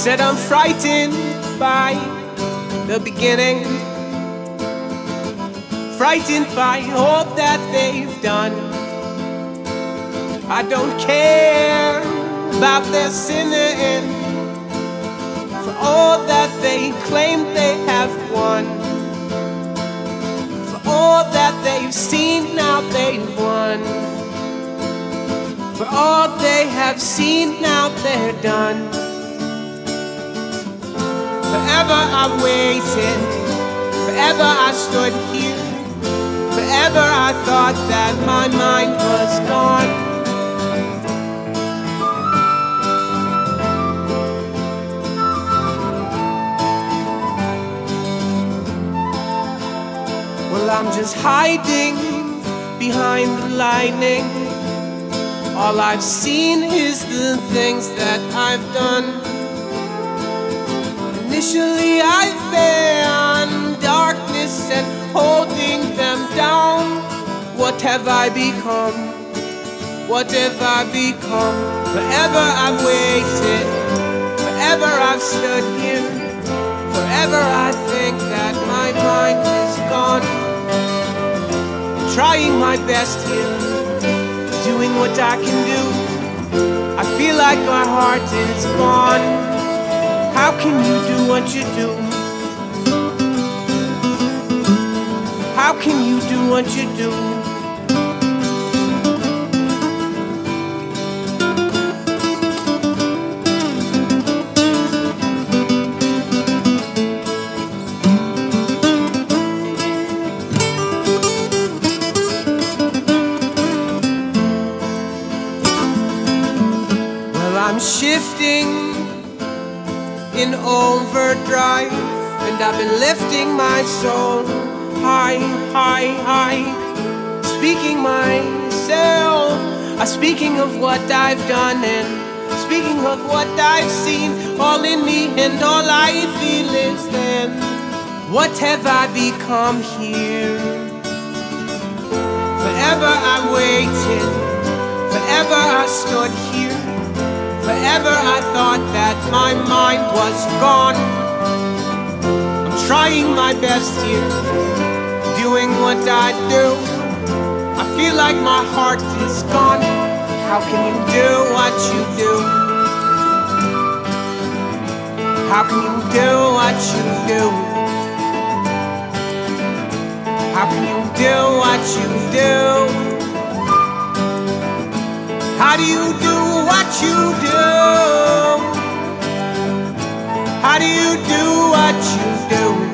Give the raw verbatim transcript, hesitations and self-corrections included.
said I'm frightened by the beginning, frightened by all that they've done. I don't care about their sinning, for all that they claim they have won, for all that they've seen now they've won, for all they have seen now they're done. Forever I waited, forever I stood here, forever I thought that my mind was gone. Well, I'm just hiding behind the lightning. All I've seen is the things that I've done. Initially I found darkness and holding them down. What have I become? What have I become? Forever I've waited, forever I've stood here, forever I think that my mind is gone. Trying my best here, doing what I can do. I feel like my heart is gone. How can you do what you do? How can you do what you do? I'm shifting in overdrive, and I've been lifting my soul high, high, high. Speaking myself, I'm speaking of what I've done and speaking of what I've seen, all in me and all I feel is then. What have I become here? Forever I waited, forever I stood here, forever I thought that my mind was gone. I'm trying my best here, doing what I do. I feel like my heart is gone. How can you do what you do? How can you do what you do? How can you do what you do? How do you do what you do? How do you do what you do?